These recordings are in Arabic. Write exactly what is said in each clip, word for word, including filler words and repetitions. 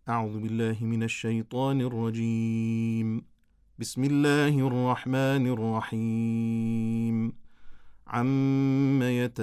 أعوذ بالله من الشيطان الرجيم. بسم الله الرحمن الرحيم. عم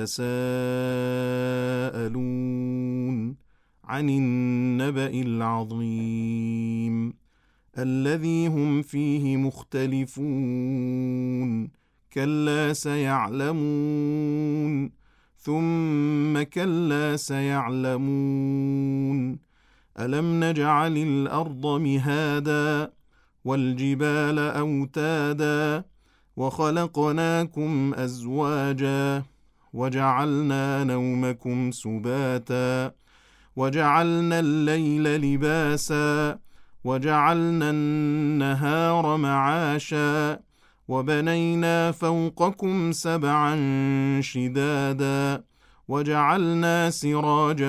يتساءلون عن النبأ العظيم الذي هم فيه مختلفون كلا سيعلمون ثم كلا سيعلمون ألم نجعل الأرض مهادا والجبال أوتادا وخلقناكم أزواجا وجعلنا نومكم سباتا وجعلنا الليل لباسا وجعلنا النهار معاشا وبنينا فوقكم سبعا شدادا وجعلنا سراجا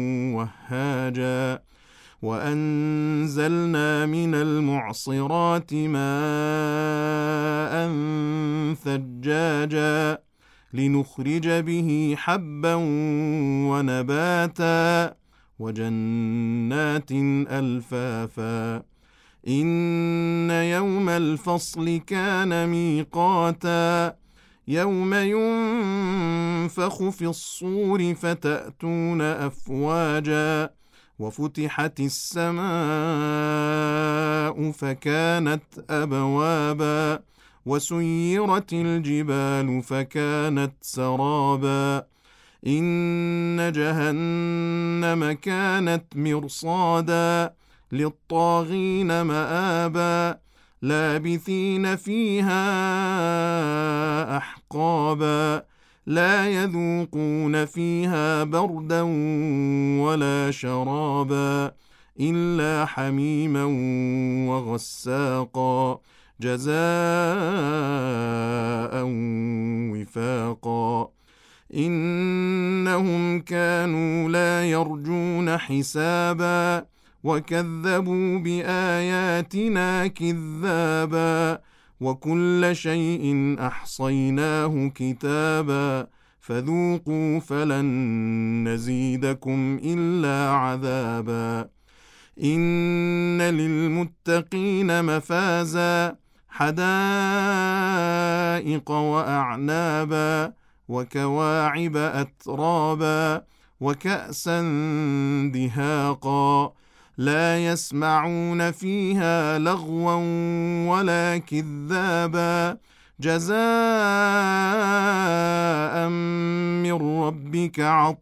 وهاجا وأنزلنا من المعصرات ماء ثجاجا لنخرج به حبا ونباتا وجنات ألفافا إن يوم الفصل كان ميقاتا يوم ينفخ في الصور فتأتون أفواجا وفتحت السماء فكانت أبوابا وسيرت الجبال فكانت سرابا إن جهنم كانت مرصادا للطاغين مآبا لابثين فيها أحقابا لا يذوقون فيها بردا ولا شرابا إلا حميما وغساقا جزاء وفاقا إنهم كانوا لا يرجون حسابا وكذبوا بآياتنا كذابا وكل شيء أحصيناه كتابا فذوقوا فلن نزيدكم إلا عذابا إن للمتقين مفازا حدائق وأعنابا وكواعب أترابا وكأسا دهاقا لا يسمعون فيها لغوا ولا كذابا جزاء من ربك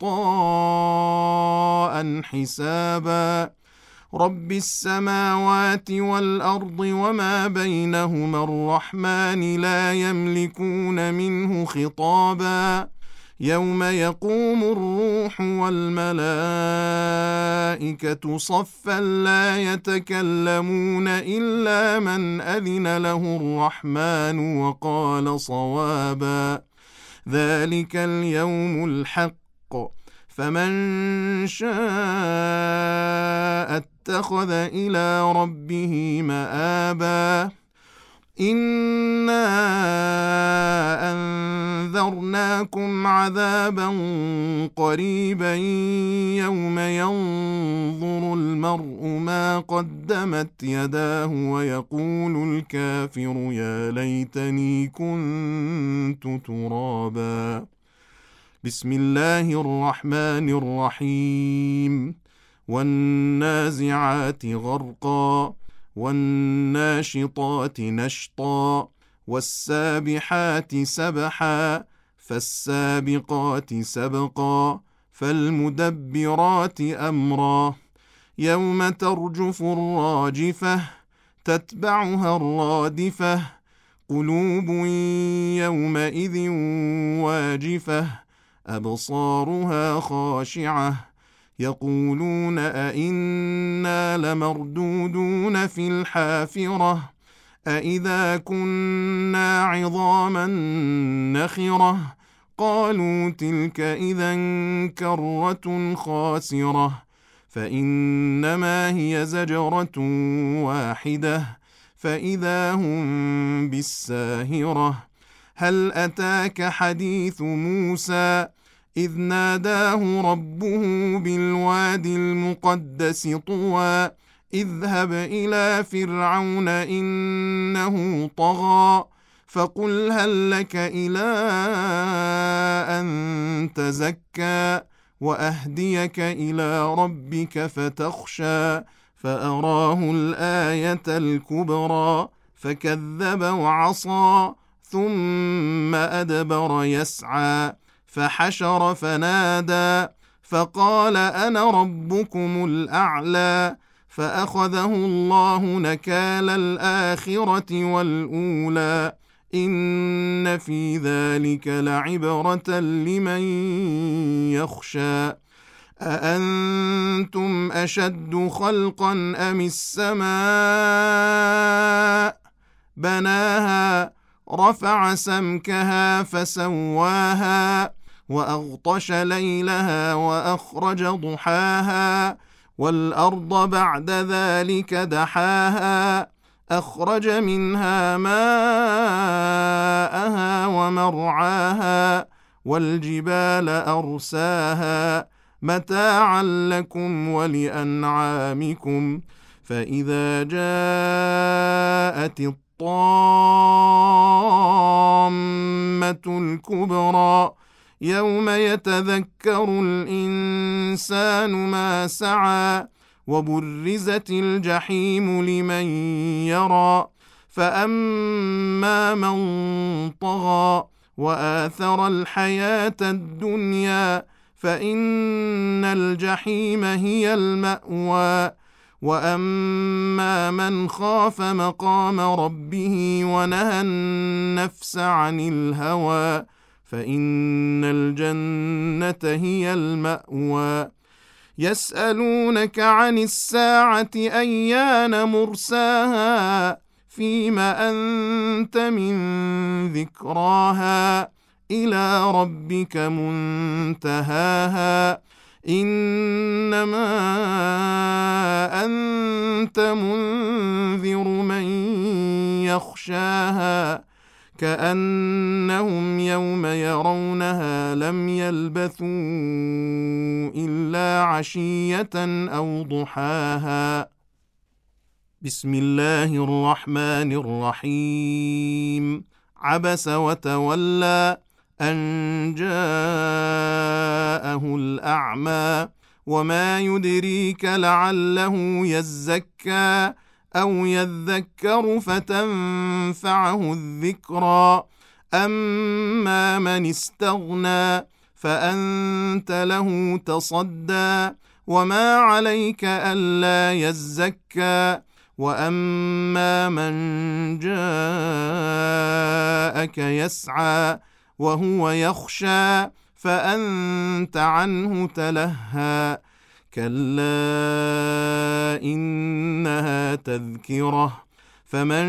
عطاء حسابا رب السماوات والأرض وما بينهما الرحمن لا يملكون منه خطابا يوم يقوم الروح والملائكة صفا لا يتكلمون إلا من أذن له الرحمن وقال صوابا ذلك اليوم الحق فمن شاء اتخذ إلى ربه مآبا إنا أنذرناكم عذابا قريبا يوم ينظر المرء ما قدمت يداه ويقول الكافر يا ليتني كنت ترابا بسم الله الرحمن الرحيم والنازعات غرقا والناشطات نشطا والسابحات سبحا فالسابقات سبقا فالمدبرات أمرا يوم ترجف الراجفة تتبعها الرادفة قلوب يومئذ واجفة أبصارها خاشعة يقولون أئنا لمردودون في الحافرة أئذا كنا عظاما نخرة قالوا تلك إذا كرة خاسرة فإنما هي زجرة واحدة فإذا هم بالساهرة هل أتاك حديث موسى إذ ناداه ربه بالواد المقدس طوى اذهب إلى فرعون إنه طغى فقل هل لك إلى أن تزكى وأهديك إلى ربك فتخشى فأراه الآية الكبرى فكذب وعصى ثم أدبر يسعى فحشر فنادى فقال أنا ربكم الأعلى فأخذه الله نكال الآخرة والأولى إن في ذلك لعبرة لمن يخشى أأنتم أشد خلقا أم السماء بناها رفع سمكها فسواها وأغطش ليلها وأخرج ضحاها والأرض بعد ذلك دحاها أخرج منها ماءها ومرعاها والجبال أرساها متاعا لكم ولأنعامكم فإذا جاءت الطامة الكبرى يوم يتذكر الإنسان ما سعى وبرزت الجحيم لمن يرى فأما من طغى وآثر الحياة الدنيا فإن الجحيم هي المأوى وأما من خاف مقام ربه ونهى النفس عن الهوى فإن الجنة هي المأوى يسألونك عن الساعة أيان مرساها فيم أنت من ذكراها إلى ربك منتهاها إنما أنت منذر من يخشاها كأنهم يوم يرونها لم يلبثوا إلا عشية أو ضحاها. بسم الله الرحمن الرحيم. عبس وتولى أن جاءه الأعمى وما يدريك لعله يزكى أو يذكر فتنفعه الذكرى أما من استغنى فأنت له تصدى وما عليك ألا يزكى وأما من جاءك يسعى وهو يخشى فأنت عنه تلهى كلا إنها تذكرة فمن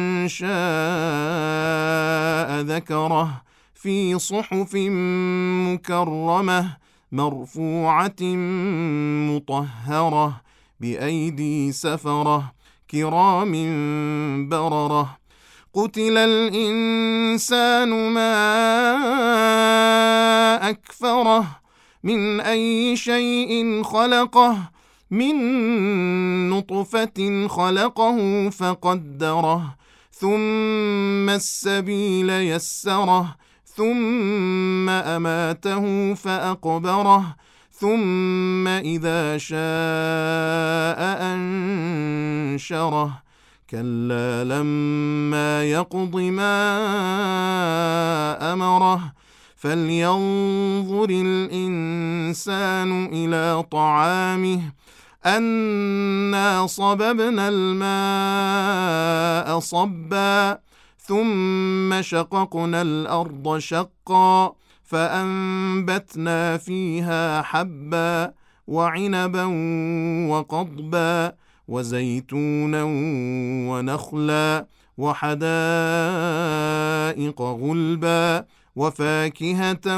شاء ذكره في صحف مكرمة مرفوعة مطهرة بأيدي سفرة كرام بررة قتل الإنسان ما أكفره من أي شيء خلقه من نطفة خلقه فقدره ثم السبيل يسره ثم أماته فأقبره ثم إذا شاء أنشره كلا لما يقض ما أمره فلينظر الإنسان إلى طعامه أنا صببنا الماء صبا ثم شققنا الأرض شقا فأنبتنا فيها حبا وعنبا وقضبا وزيتونا ونخلا وحدائق غلبا وفاكهة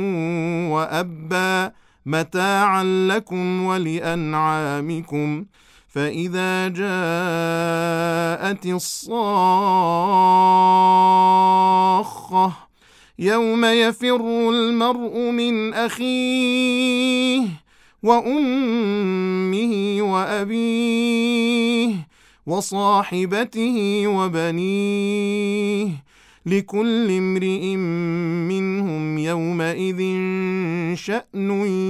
وأبا متاعا لكم ولأنعامكم فإذا جاءت الصاخة يوم يفر المرء من أخيه وأمه وأبيه وصاحبته وبنيه لكل امرئ منهم يومئذ شأن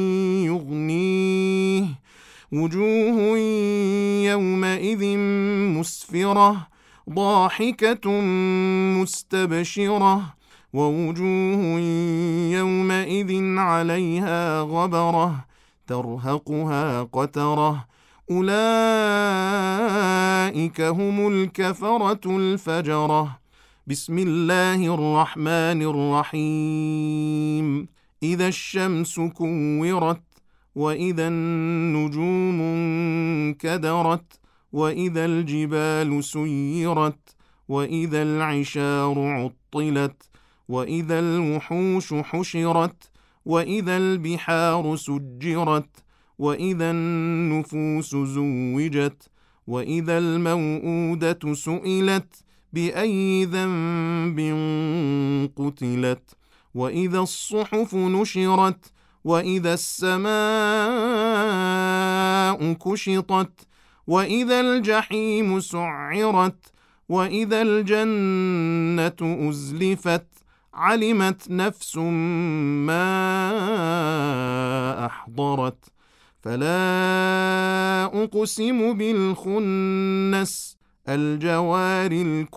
يغنيه وجوه يومئذ مسفرة ضاحكة مستبشرة ووجوه يومئذ عليها غبرة ترهقها قترة أولئك هم الكفرة الفجرة. بسم الله الرحمن الرحيم. إذا الشمس كورت وإذا النجوم انكدرت وإذا الجبال سيرت وإذا العشار عطلت وإذا الوحوش حشرت وإذا البحار سجرت وإذا النفوس زوجت وإذا الموءودة سئلت بأي ذنب قتلت وإذا الصحف نشرت وإذا السماء كشطت وإذا الجحيم سعرت وإذا الجنة أزلفت علمت نفس ما أحضرت فلا أقسم بالخنس الجوار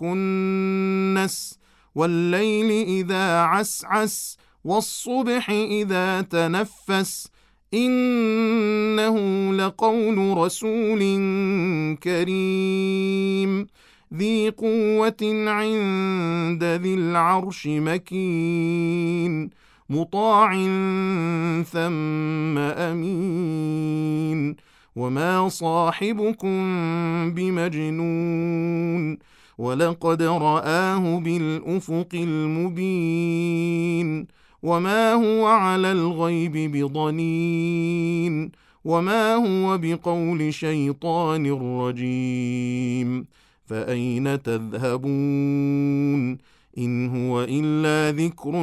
الكنس والليل إذا عسعس والصبح إذا تنفس إنه لقول رسول كريم ذي قوة عند ذي العرش مكين مطاع ثم أمين وما صاحبكم بمجنون ولقد رآه بالأفق المبين وما هو على الغيب بضنين وما هو بقول شيطان رجيم فأين تذهبون إن هو إلا ذكر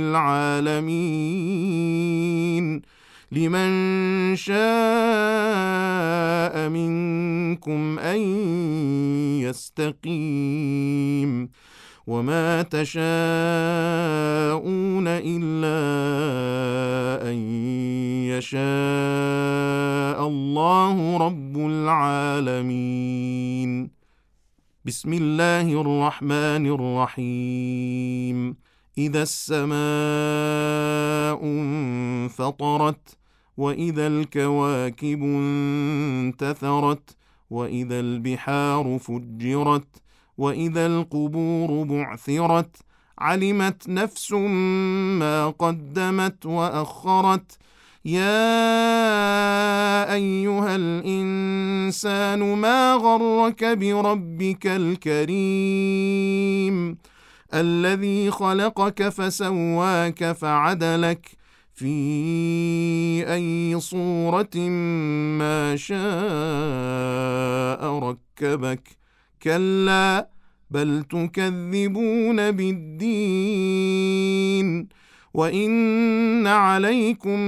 للعالمين لمن شاء منكم أن يستقيم وما تشاءون إلا أن يشاء الله رب العالمين. بسم الله الرحمن الرحيم. إذا السماء انفطرت وإذا الكواكب انتثرت وإذا البحار فجرت وإذا القبور بعثرت علمت نفس ما قدمت وأخرت يا أيها الإنسان ما غرك بربك الكريم الذي خلقك فسواك فعدلك في أي صورة ما شاء ركبك كلا بل تكذبون بالدين وإن عليكم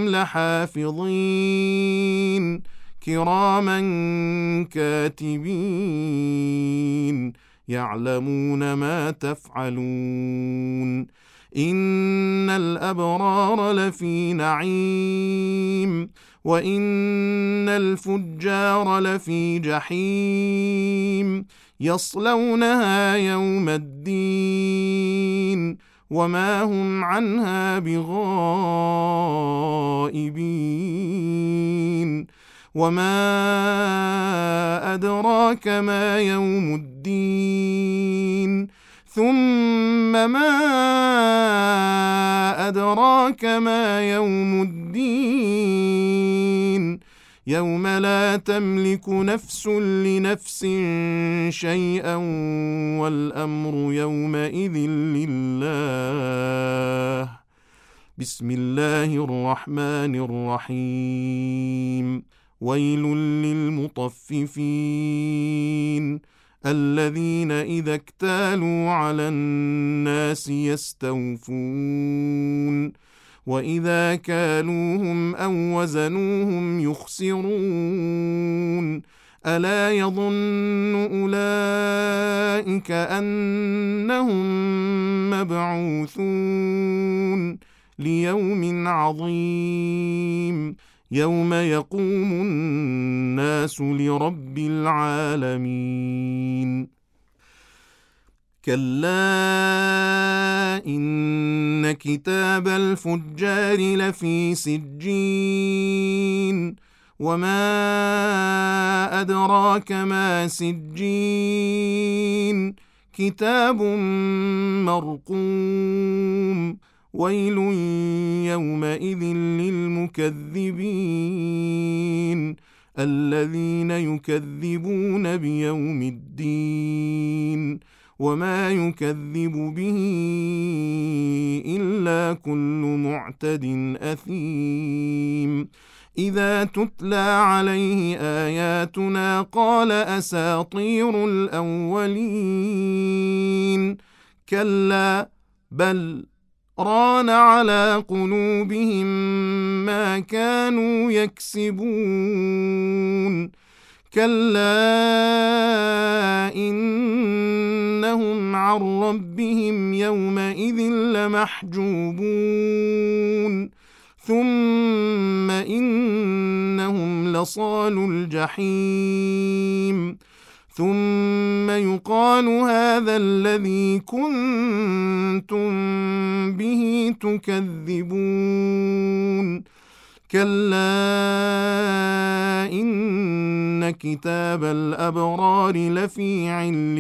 لحافظين كراما كاتبين يعلمون ما تفعلون إن الأبرار لفي نعيم وإن الفجار لفي جحيم يصلونها يوم الدين وما هم عنها بغائبين وما أدراك ما يوم الدين ثم ما أدراك ما يوم الدين يوم لا تملك نفس لنفس شيئا والأمر يومئذ لله. بسم الله الرحمن الرحيم. ويل للمطففين الذين إذا اكتالوا على الناس يستوفون وإذا كالوهم أو وزنوهم يخسرون ألا يظن أولئك أنهم مبعوثون ليوم عظيم يوم يقوم الناس لرب العالمين كلا إن كتاب الفجار لفي سجين وما أدراك ما سجين كتاب مرقوم ويل يومئذ للمكذبين الذين يكذبون بيوم الدين وما يكذب به إلا كل معتد أثيم إذا تتلى عليه آياتنا قال أساطير الأولين كلا بل ران على قلوبهم ما كانوا يكسبون كلا إنهم عن ربهم يومئذ لمحجوبون ثم إنهم لصالو الجحيم ثم يقال هذا الذي كنتم به تكذبون كلا إن كتاب الأبرار لفي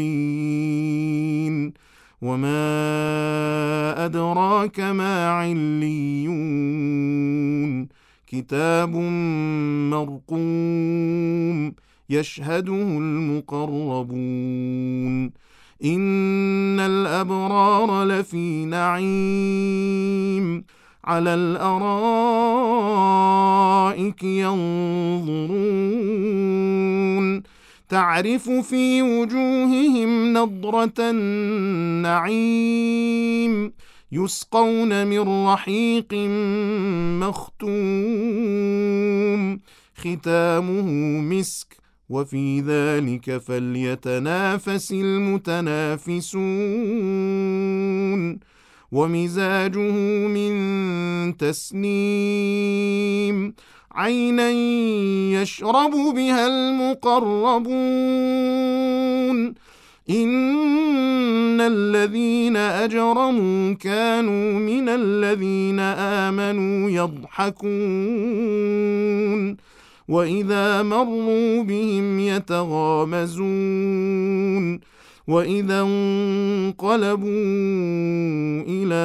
عليين وما أدراك ما عليون كتاب مرقوم يشهده المقربون إن الأبرار لفي نعيم على الأرائك ينظرون تعرف في وجوههم نضرة النعيم يسقون من رحيق مختوم ختامه مسك وفي ذلك فليتنافس المتنافسون ومزاجه من تسنيم عينا يشرب بها المقربون إن الذين أجرموا كانوا من الذين آمنوا يضحكون وإذا مروا بهم يتغامزون وإذا انقلبوا إلى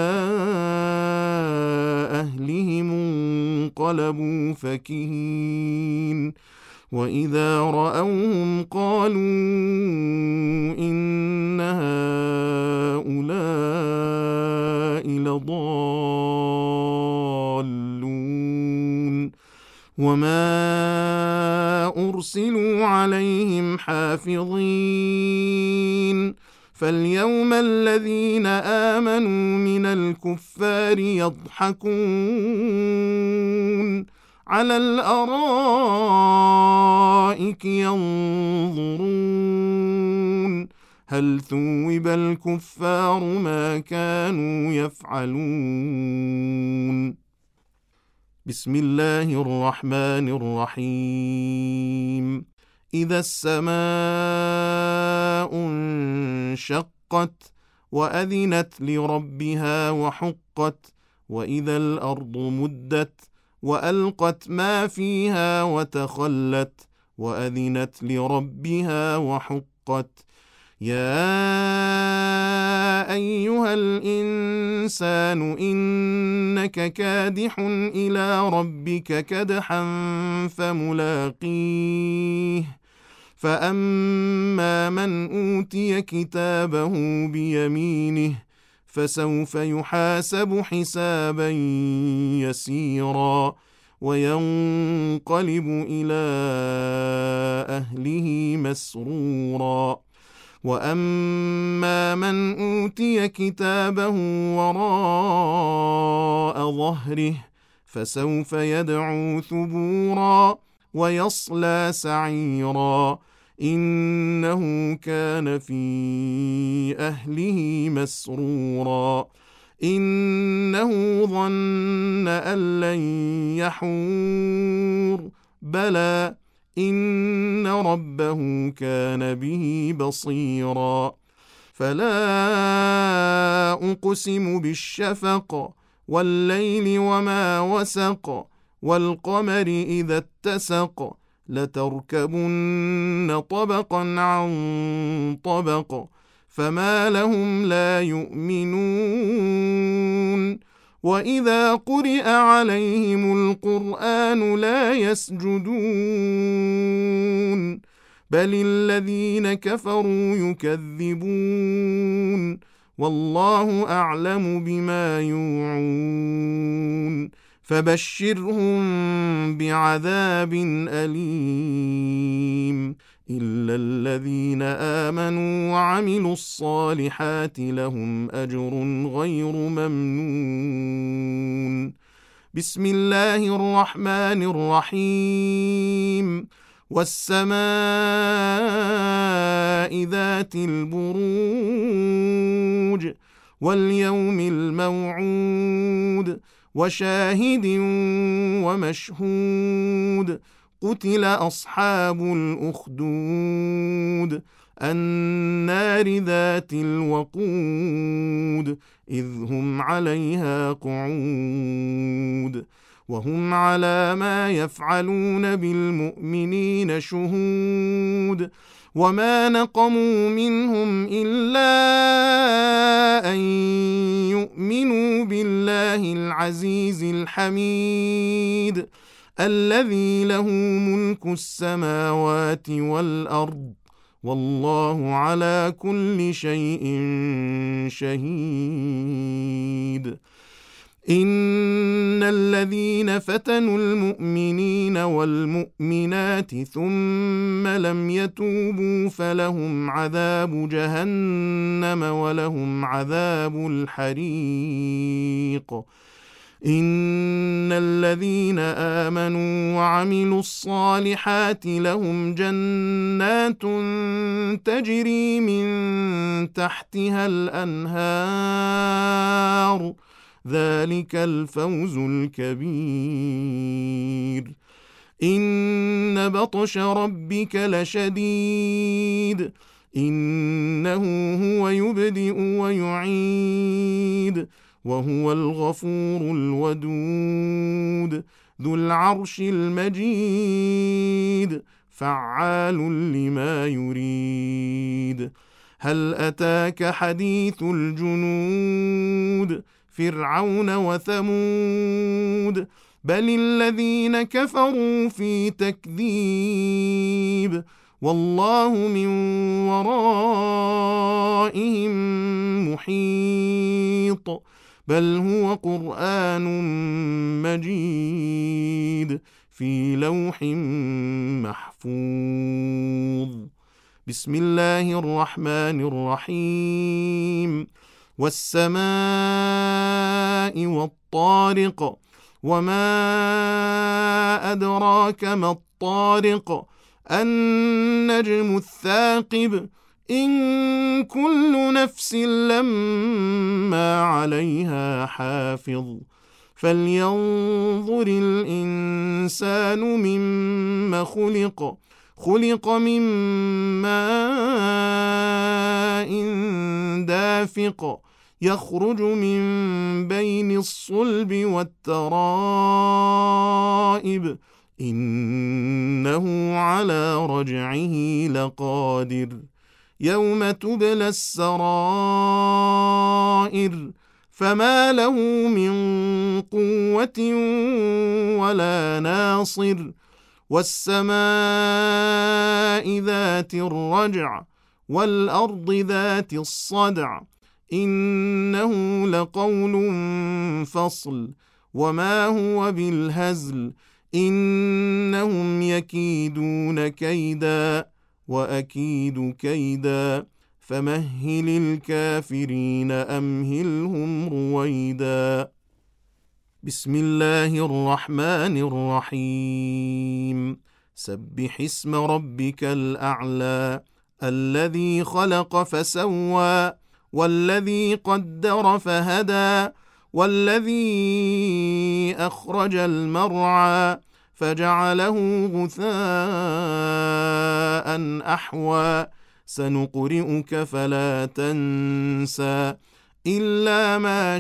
أهلهم انقلبوا فكهين وإذا رأوهم قالوا إن هؤلاء لضالون وما أرسلوا عليهم حافظين فاليوم الذين آمنوا من الكفار يضحكون على الأرائك ينظرون هل ثوب الكفار ما كانوا يفعلون بسم الله الرحمن الرحيم إذا السماء انشقت وأذنت لربها وحقت وإذا الأرض مدت وألقت ما فيها وتخلت وأذنت لربها وحقت يا أيها الإنسان إنك كادح إلى ربك كدحا فملاقيه فأما من أوتي كتابه بيمينه فسوف يحاسب حسابا يسيرا وينقلب إلى أهله مسرورا وأما من أوتي كتابه وراء ظهره فسوف يدعو ثبورا ويصلى سعيرا إنه كان في أهله مسرورا إنه ظن أن لن يحور بلى إن ربه كان به بصيرا فلا أقسم بالشفق والليل وما وسق والقمر إذا اتسق لتركبن طبقا عن طبق فما لهم لا يؤمنون وإذا قرئ عليهم القرآن لا يسجدون بل الذين كفروا يكذبون والله أعلم بما يوعون فبشرهم بعذاب أليم إلا الذين آمنوا وعملوا الصالحات لهم أجر غير ممنون بسم الله الرحمن الرحيم والسماء ذات البروج واليوم الموعود وشاهد ومشهود قتل أصحاب الأخدود النار ذات الوقود إذ هم عليها قعود وهم على ما يفعلون بالمؤمنين شهود وما نقموا منهم إلا أن يؤمنوا بالله العزيز الحميد الذي له ملك السماوات والأرض والله على كل شيء شهيد إن الذين فتنوا المؤمنين والمؤمنات ثم لم يتوبوا فلهم عذاب جهنم ولهم عذاب الحريق إن الذين آمنوا وعملوا الصالحات لهم جنات تجري من تحتها الأنهار ذلك الفوز الكبير إن بطش ربك لشديد إنه هو يبدئ ويعيد وهو الغفور الودود ذو العرش المجيد فعال لما يريد هل أتاك حديث الجنود فرعون وثمود بل الذين كفروا في تكذيب والله من ورائهم محيط بل هو قرآن مجيد في لوح محفوظ بسم الله الرحمن الرحيم والسماء والطارق وما أدراك ما الطارق النجم الثاقب إن كل نفس لما عليها حافظ فلينظر الإنسان مما خلق خلق من ماء دافق يخرج من بين الصلب والترائب إنه على رجعه لقادر يوم تبلى السرائر فما له من قوة ولا ناصر والسماء ذات الرجع والأرض ذات الصدع إنه لقول فصل وما هو بالهزل إنهم يكيدون كيدا وأكيد كيدا فمهل الكافرين أمهلهم رويدا. بسم الله الرحمن الرحيم. سبح اسم ربك الأعلى الذي خلق فسوى والذي قدر فهدى والذي أخرج المرعى فجعله غثاء أحوى سنقرئك فلا تنسى إلا ما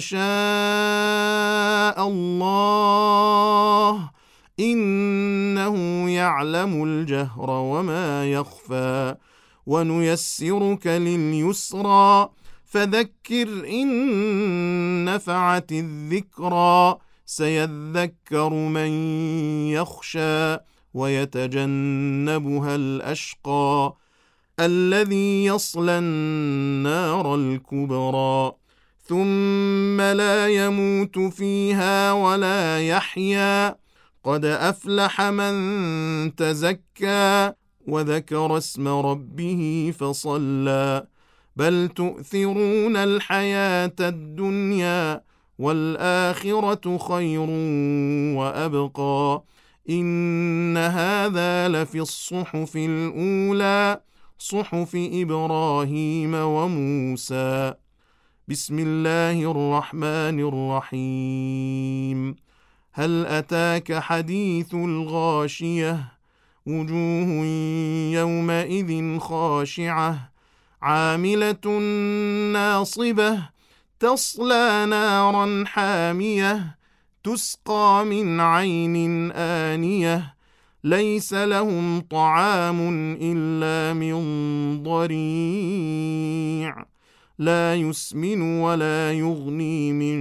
شاء الله إنه يعلم الجهر وما يخفى ونيسرك لليسرى فذكر إن نفعت الذكرى سيذكر من يخشى ويتجنبها الأشقى الذي يصلى النار الكبرى ثم لا يموت فيها ولا يحيا قد أفلح من تزكى وذكر اسم ربه فصلى بل تؤثرون الحياة الدنيا والآخرة خير وأبقى إن هذا لفي الصحف الأولى صحف إبراهيم وموسى. بسم الله الرحمن الرحيم. هل أتاك حديث الغاشية وجوه يومئذ خاشعة عاملة ناصبة تصلى نارا حامية تسقى من عين آنية ليس لهم طعام إلا من ضريع لا يسمن ولا يغني من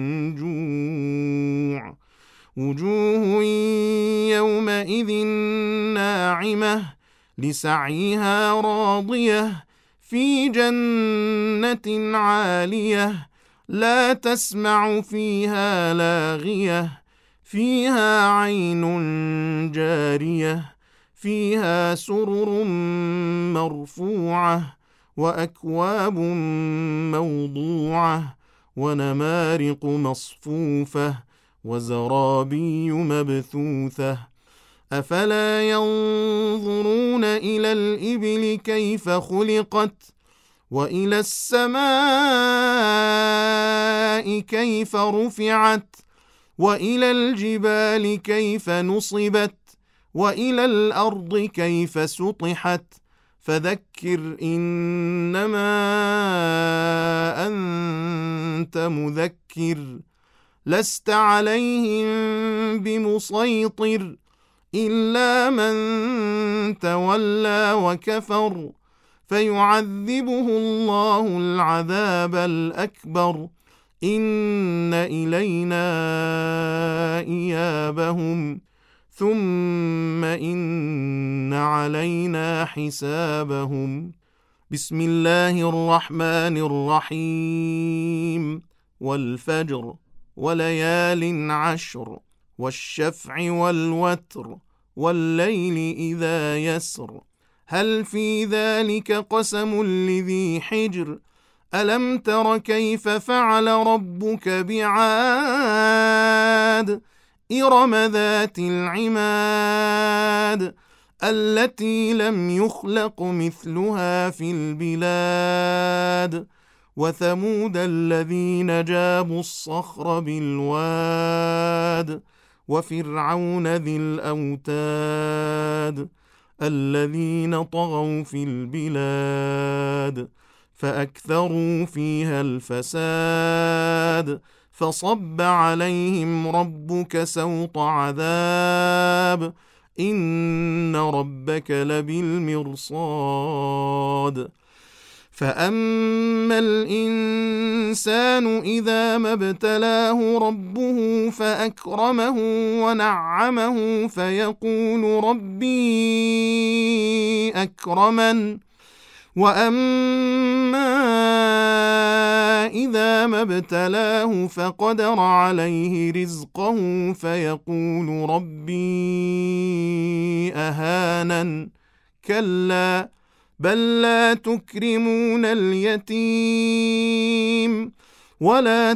جوع وجوه يومئذ ناعمة لسعيها راضية في جنة عالية لا تسمع فيها لاغية فيها عين جارية فيها سرر مرفوعة وأكواب موضوعة ونمارق مصفوفة وزرابي مبثوثة أفلا ينظرون إلى الإبل كيف خلقت وإلى السماء كيف رفعت وإلى الجبال كيف نصبت وإلى الأرض كيف سطحت فذكر إنما أنت مذكر لست عليهم بمسيطر إلا من تولى وكفر فيعذبه الله العذاب الأكبر إن إلينا إيابهم ثم إن علينا حسابهم. بسم الله الرحمن الرحيم. والفجر وليال عشر والشفع والوتر والليل إذا يسر هل في ذلك قسم لذي حجر ألم تر كيف فعل ربك بعاد إرم ذات العماد التي لم يخلق مثلها في البلاد وثمود الذين جابوا الصخر بالواد وفرعون ذي الأوتاد الذين طغوا في البلاد فأكثروا فيها الفساد فصب عليهم ربك سوط عذاب إن ربك لبالمرصاد فأما الإنسان إذا ما ابتلاه ربه فأكرمه ونعمه فيقول ربي أكرمن وأما إذا ما ابتلاه فقدر عليه رزقه فيقول ربي أهانن كلا بل لا تكرمون اليتيم ولا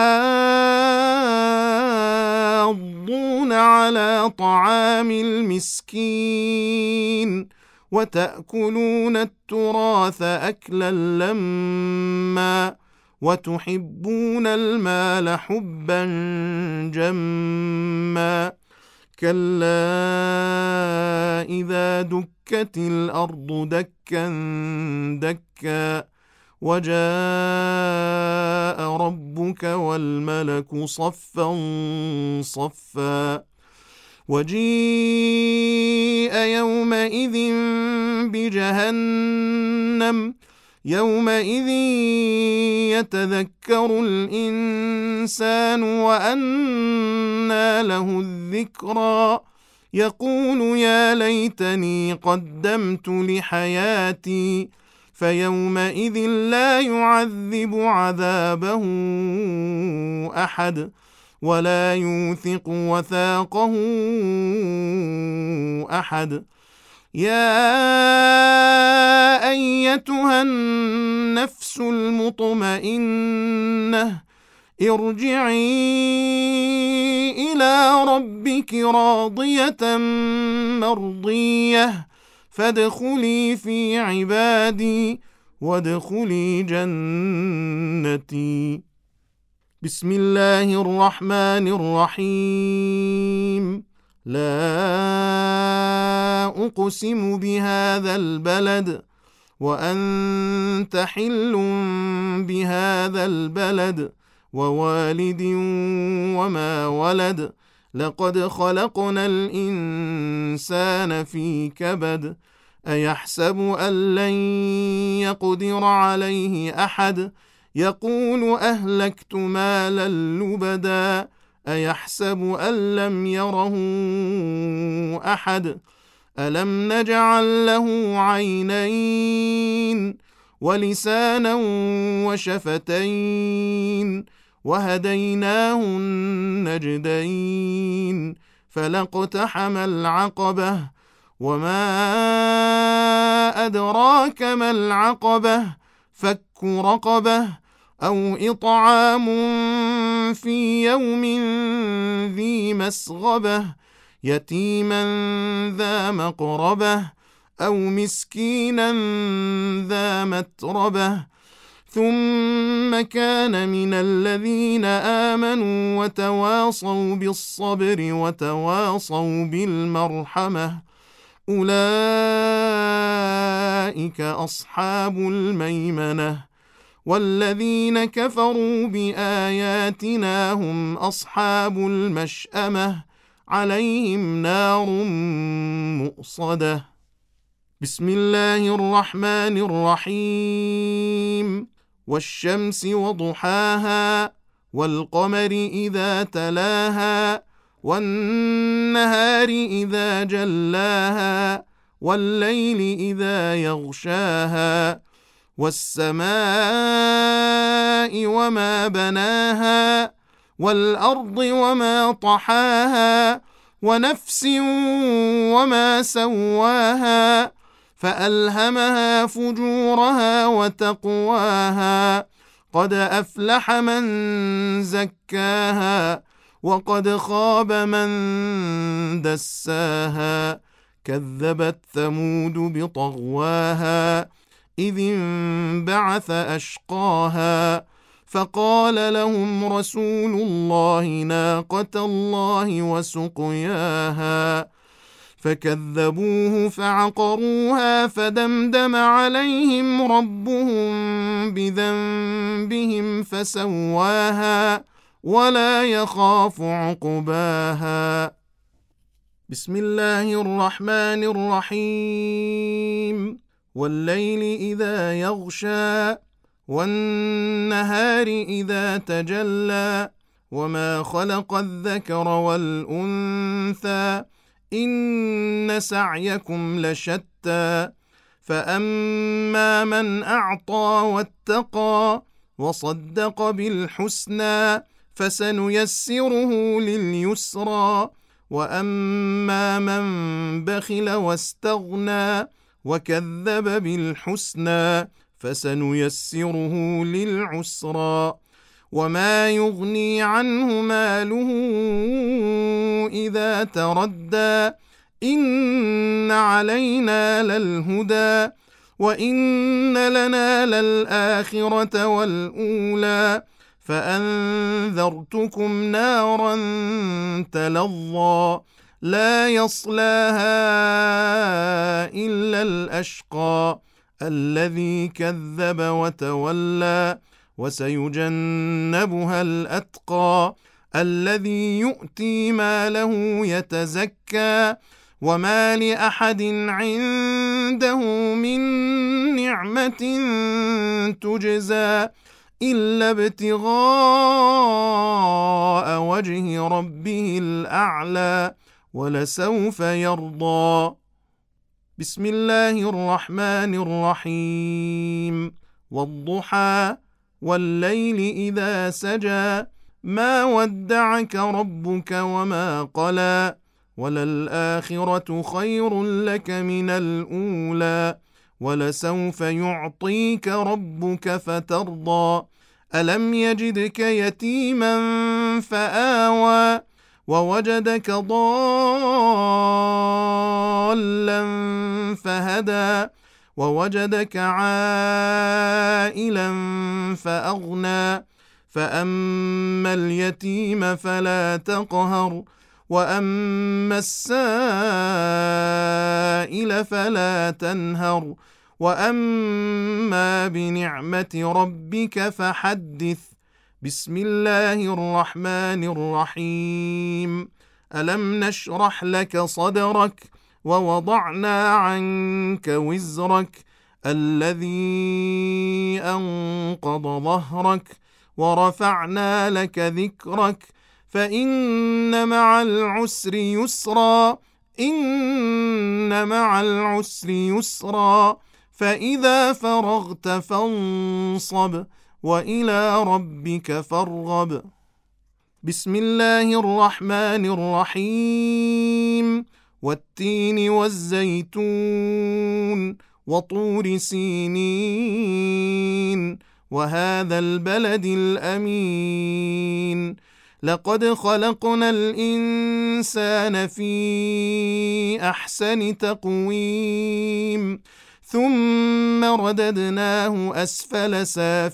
تحاضون على طعام المسكين وتأكلون التراث أكلا لما وتحبون المال حبا جما كلا إذا دكت الأرض دكا دكا وجاء ربك والملك صفا صفا وجيء يومئذ بجهنم يومئذ يتذكر الإنسان وأنى له الذكرى يقول يا ليتني قدمت لحياتي فيومئذ لا يعذب عذابه أحد ولا يوثق وثاقه أحد يا أيتها النفس المطمئنة ارجعي إلى ربك راضية مرضية فادخلي في عبادي وادخلي جنتي. بسم الله الرحمن الرحيم. لا أقسم بهذا البلد وأنت حل بهذا البلد ووالد وما ولد لقد خلقنا الإنسان في كبد أيحسب أن لن يقدر عليه أحد يقول أهلكت مالا لبدا أيحسب أن لم يره أحد ألم نجعل له عينين ولسانا وشفتين وهديناه النجدين فلاقتحم العقبة وما أدراك ما العقبة فك رقبة أو إطعام في يوم ذي مسغبة يتيما ذا مقربة أو مسكينا ذا متربة ثم كان من الذين آمنوا وتواصوا بالصبر وتواصوا بالمرحمة أولئك أصحاب الميمنة والذين كفروا بآياتنا هم أصحاب المشأمة عليهم نار مؤصدة. بسم الله الرحمن الرحيم. والشمس وضحاها والقمر إذا تلاها والنهار إذا جلاها والليل إذا يغشاها والسماء وما بناها والأرض وما طحاها ونفس وما سواها فألهمها فجورها وتقواها قد أفلح من زكاها وقد خاب من دساها كذبت ثمود بطغواها إذ انبعث أشقاها فقال لهم رسول الله ناقة الله وسقياها فكذبوه فعقروها فدمدم عليهم ربهم بذنبهم فسواها ولا يخاف عقباها. بسم الله الرحمن الرحيم. والليل إذا يغشى والنهار إذا تجلى وما خلق الذكر والأنثى إن سعيكم لشتى فأما من أعطى واتقى وصدق بالحسنى فسنيسره لليسرى وأما من بخل واستغنى وكذب بالحسنى فسنيسره للعسرى وما يغني عنه ماله إذا تردى إن علينا للهدى وإن لنا للآخرة والأولى فأنذرتكم نارا تلظى لا يصلاها إلا الأشقى الذي كذب وتولى وسيجنبها الأتقى الذي يؤتي ماله يتزكى وما لأحد عنده من نعمة تجزى إلا ابتغاء وجه ربه الأعلى ولسوف يرضى. بسم الله الرحمن الرحيم. والضحى والليل إذا سجى ما ودعك ربك وما قلى وللآخرة خير لك من الأولى ولسوف يعطيك ربك فترضى ألم يجدك يتيما فآوى ووجدك ضالا فهدى ووجدك عائلا فأغنى فأما اليتيم فلا تقهر وأما السائل فلا تنهر وأما بنعمة ربك فحدث. بسم الله الرحمن الرحيم. ألم نشرح لك صدرك ووضعنا عنك وزرك الذي أنقض ظهرك ورفعنا لك ذكرك فإن مع العسر يسرا إن مع العسر يسرا فإذا فرغت فانصب وإلى ربك فارغب. بسم الله الرحمن الرحيم. والتين والزيتون وطور سينين وهذا البلد الأمين لقد خلقنا الإنسان في أحسن تقويم ثم رددناه أسفل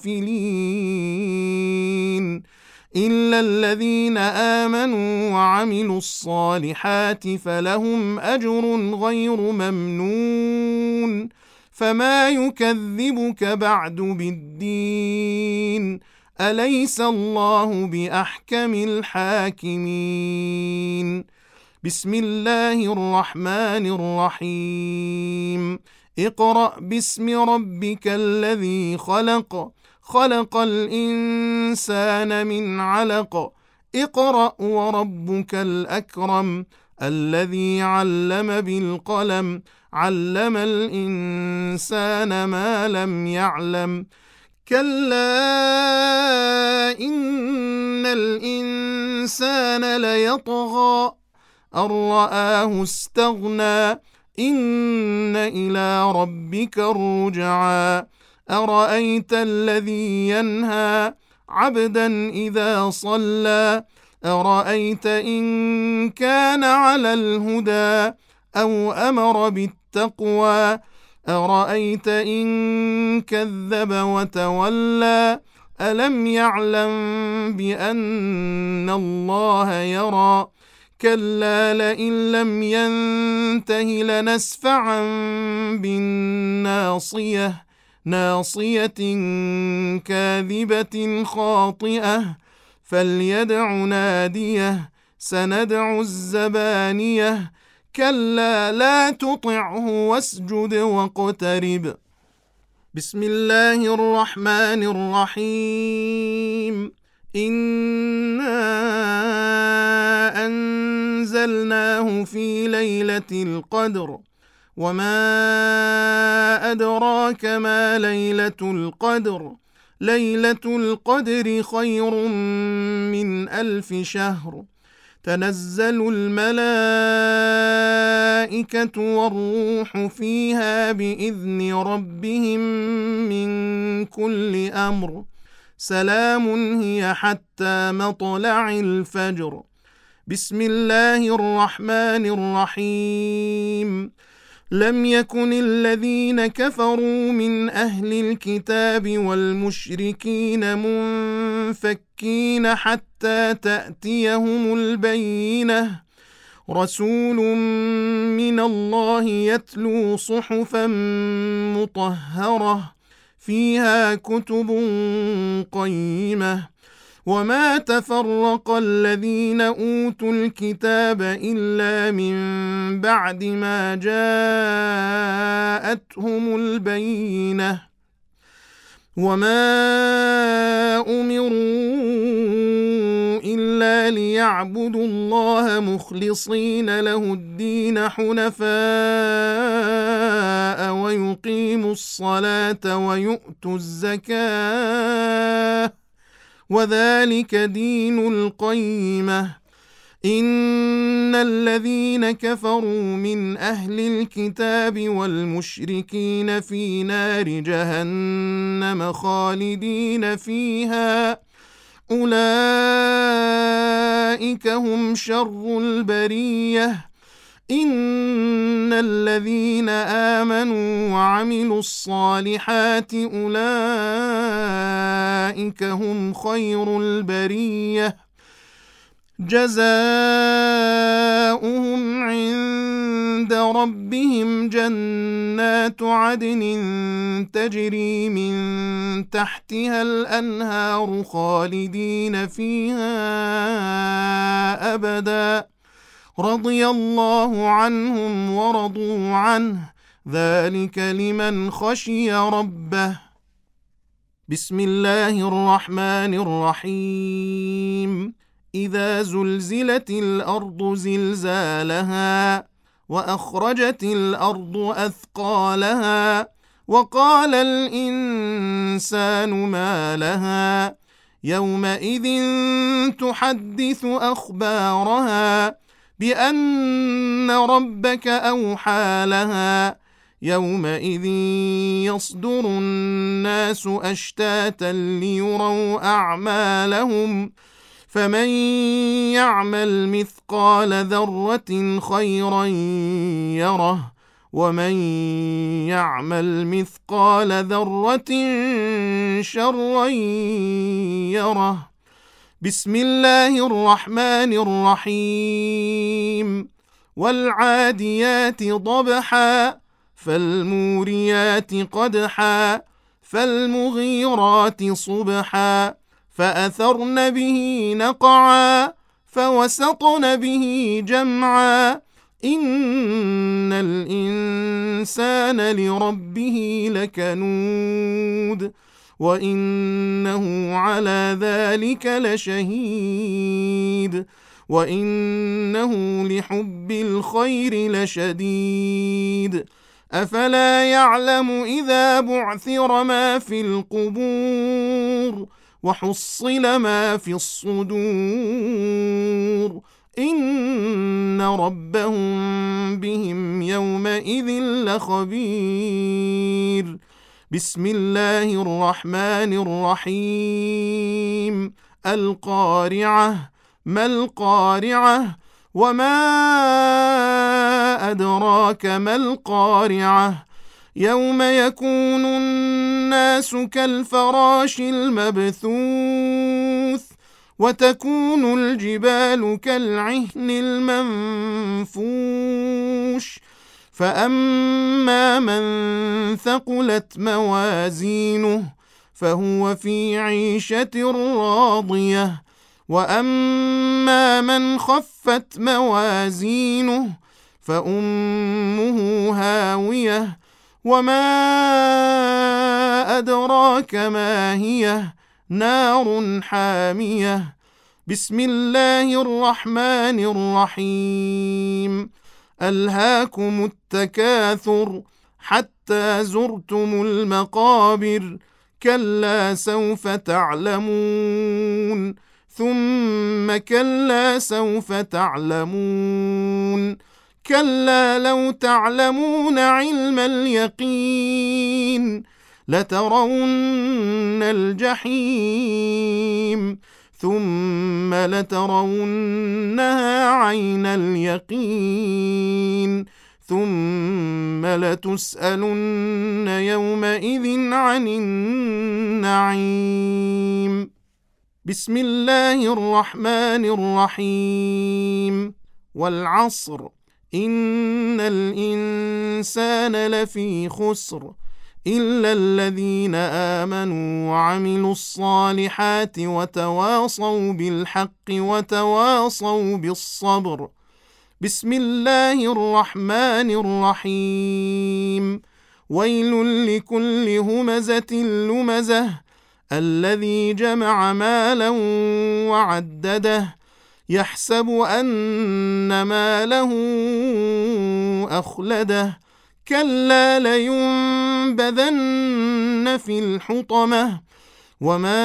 سافلين إلا الذين آمنوا وعملوا الصالحات فلهم أجر غير ممنون فما يكذبك بعد بالدين أليس الله بأحكم الحاكمين. بسم الله الرحمن الرحيم. اقرأ باسم ربك الذي خلق خلق الإنسان من علق اقرأ وربك الأكرم الذي علم بالقلم علم الإنسان ما لم يعلم كلا إن الإنسان ليطغى أن رآه استغنى إن إلى ربك الرجعى أرأيت الذي ينهى عبدا إذا صلى أرأيت إن كان على الهدى أو أمر بالتقوى أرأيت إن كذب وتولى ألم يعلم بأن الله يرى كلا لئن لم ينته لنسفعا بالناصية ناصية كاذبة خاطئة فليدع ناديه سندع الزبانية كلا لا تطعه واسجد واقترب. بسم الله الرحمن الرحيم. إنا أنزلناه في ليلة القدر وما أدراك ما ليلة القدر ليلة القدر خير من ألف شهر تنزل الملائكة والروح فيها بإذن ربهم من كل أمر سلام هي حتى مطلع الفجر. بسم الله الرحمن الرحيم. لم يكن الذين كفروا من أهل الكتاب والمشركين منفكين حتى تأتيهم البينة رسول من الله يتلو صحفا مطهرة فيها كتب قيمة وما تفرق الذين أوتوا الكتاب إلا من بعد ما جاءتهم البينة وما أمروا إلا ليعبدوا الله مخلصين له الدين حنفاء ويقيموا الصلاة ويؤتوا الزكاة وذلك دين القيمة. إن الذين كفروا من أهل الكتاب والمشركين في نار جهنم خالدين فيها أولئك هم شر البرية. إن الذين آمنوا وعملوا الصالحات أولئك هم خير البرية جزاؤهم عند ربهم جنات عدن تجري من تحتها الأنهار خالدين فيها أبدا رضي الله عنهم ورضوا عنه ذلك لمن خشي ربه. بسم الله الرحمن الرحيم. إذا زلزلت الأرض زلزالها وأخرجت الأرض أثقالها وقال الإنسان ما لها يومئذ تحدث أخبارها بأن ربك أوحى لها يومئذ يصدر الناس أشتاتا ليروا أعمالهم فمن يعمل مثقال ذرة خيرا يره ومن يعمل مثقال ذرة شرا يره. بسم الله الرحمن الرحيم. والعاديات ضبحا فالموريات قدحا فالمغيرات صبحا فأثرن به نقعا فوسطن به جمعا إن الإنسان لربه لكنود وإنه على ذلك لشهيد وإنه لحب الخير لشديد. أفلا يعلم إذا بعثر ما في القبور وحصل ما في الصدور إن ربهم بهم يومئذ لخبير. بسم الله الرحمن الرحيم. القارعة ما القارعة وما أدراك ما القارعة يوم يكون الناس كالفراش المبثوث وتكون الجبال كالعهن المنفوش فأما من ثقلت موازينه فهو في عيشة راضية وأما من خفت موازينه فأمه هاوية وما أدراك ما هي نار حامية. بسم الله الرحمن الرحيم. ألهاكم التكاثر حتى زرتم المقابر كلا سوف تعلمون ثم كلا سوف تعلمون كلا لو تعلمون علم اليقين لترون الجحيم ثم لترونها عين اليقين ثم لتسألن يومئذ عن النعيم. بسم الله الرحمن الرحيم. والعصر إن الإنسان لفي خسر إلا الذين آمنوا وعملوا الصالحات وتواصوا بالحق وتواصوا بالصبر. بسم الله الرحمن الرحيم. ويل لكل همزة لمزة الذي جمع مالا وعدده يحسب أن ماله أخلده كلا لينبذن في الحطمة وما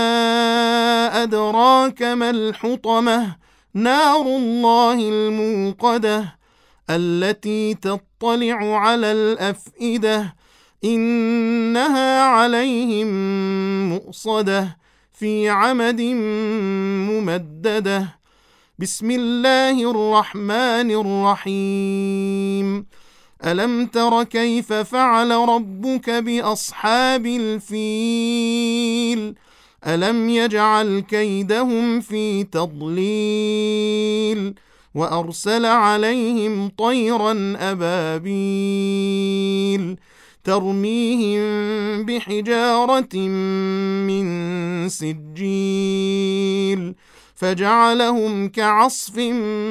أدراك ما الحطمة نار الله الموقدة التي تطلع على الأفئدة إنها عليهم مؤصدة في عمد ممددة. بسم الله الرحمن الرحيم. ألم تر كيف فعل ربك بأصحاب الفيل ألم يجعل كيدهم في تضليل وأرسل عليهم طيرا أبابيل ترميهم بحجارة من سجيل فجعلهم كعصف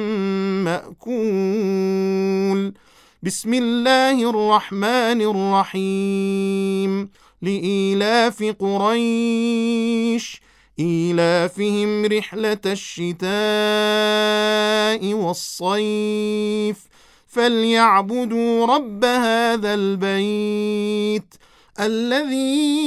مأكول. بسم الله الرحمن الرحيم. لإيلاف قريش إيلافهم رحلة الشتاء والصيف فليعبدوا رب هذا البيت الذي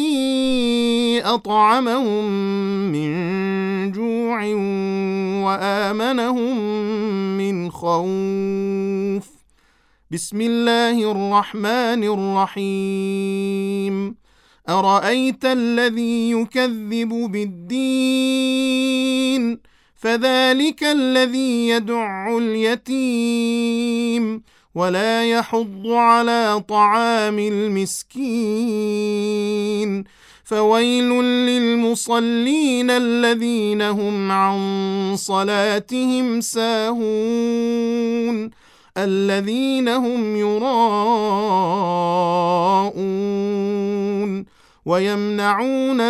أطعمهم من جوع وآمنهم من خوف. بسم الله الرحمن الرحيم. أرأيت الذي يكذب بالدين فذلك الذي يدع اليتيم ولا يحض على طعام المسكين فويل للمصلين الذين هم عن صلاتهم ساهون الذين هم يراءون ويمنعون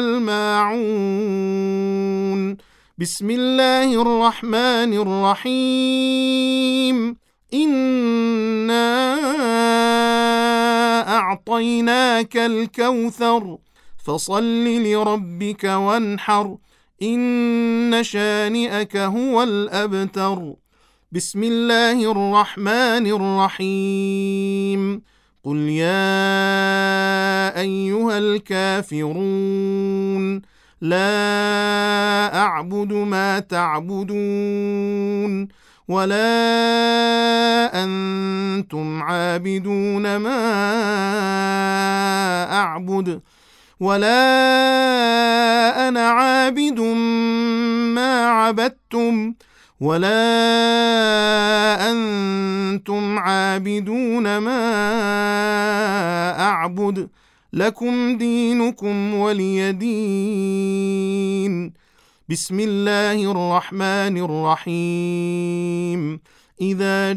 الماعون. بسم الله الرحمن الرحيم. إنا أعطيناك الكوثر فصل لربك وانحر إن شانئك هو الأبتر. بسم الله الرحمن الرحيم. قل يا أيها الكافرون لا أعبد ما تعبدون ولا أنتم عابدون ما أعبد ولا أنا عابد ما عبدتم ولا أنتم عابدون ما أعبد لكم دينكم ولي دين. بسم الله الرحمن الرحيم. إذا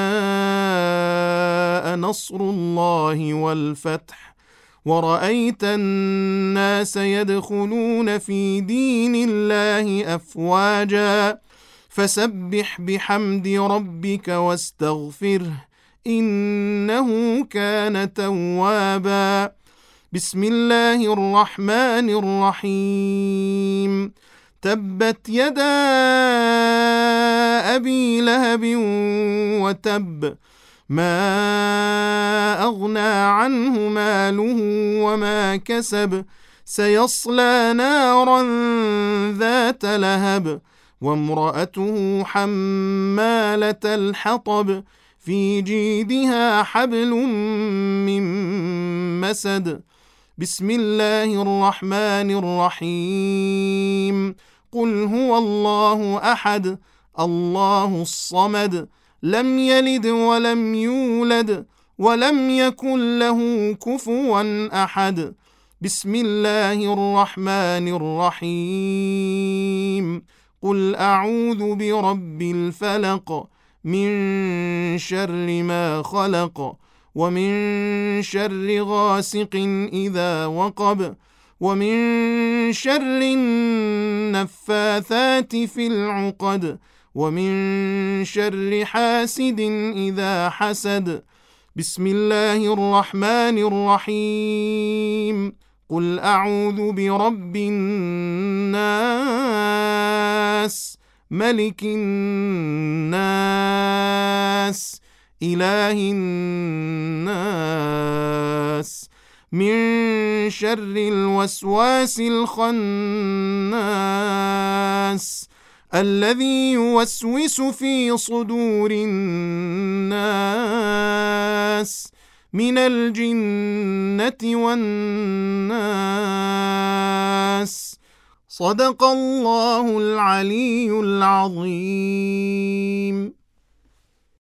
جاء نصر الله والفتح ورأيت الناس يدخلون في دين الله أفواجا فسبح بحمد ربك واستغفره إنه كان توابا. بسم الله الرحمن الرحيم. تبت يدا أبي لهب وتب ما أغنى عنه ماله وما كسب سيصلى نارا ذات لهب وامرأته حمالة الحطب في جيدها حبل من مسد. بسم الله الرحمن الرحيم. قل هو الله أحد الله الصمد لم يلد ولم يولد ولم يكن له كفوا أحد. بسم الله الرحمن الرحيم. قل أعوذ برب الفلق من شر ما خلق ومن شر غاسق إذا وقب ومن شر النفاثات في العقد ومن شر حاسد إذا حسد. بسم الله الرحمن الرحيم. قل أعوذ برب الناس ملك الناس إله الناس من شر الوسواس الخناس الذي يوسوس في صدور الناس من الجنة والناس. صدق الله العلي العظيم.